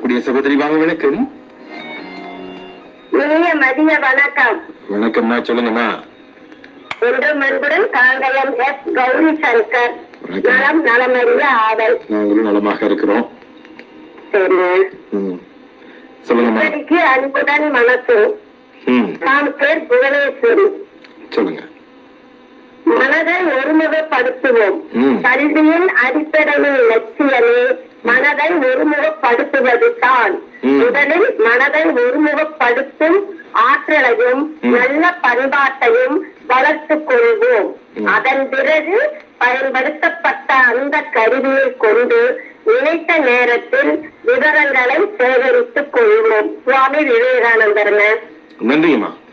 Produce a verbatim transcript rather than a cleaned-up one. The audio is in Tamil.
அன்புக்குரிய சகோதரி வாங்க, வணக்கம். இனிய மதிய வணக்கம். வணக்கம்மா, சொல்லுங்கம்மா. இன்று மறுபடியும் காங்கயம் எஸ் கௌரி சங்கர். நலம் நலமறிய ஆவல். நாங்களும் நலமாக இருக்கிறோம். சரிங்க, சொல்லுங்கம்மா. இப்படிக்கு அன்புடன் மனசு. நான் பேர் புவனேஸ்வரி. சொல்லுங்க. மனதை ஒருமுகப்படுத்துவோம். கல்வியின் அடிப்படையின் லட்சியமே மனதை ஒருமுகப்படுத்துவது தான். முதலில் மனதை ஒருமுகப்படுத்தும் ஆற்றலையும் நல்ல பண்பாட்டையும் வளர்த்துக் கொள்வோம். அதன் பிறகு பயன்படுத்தப்பட்ட அந்த கருவியை கொண்டு நினைத்த நேரத்தில் விவரங்களை சேகரித்துக் கொள்வோம். சுவாமி விவேகானந்தர். நன்றியம்மா.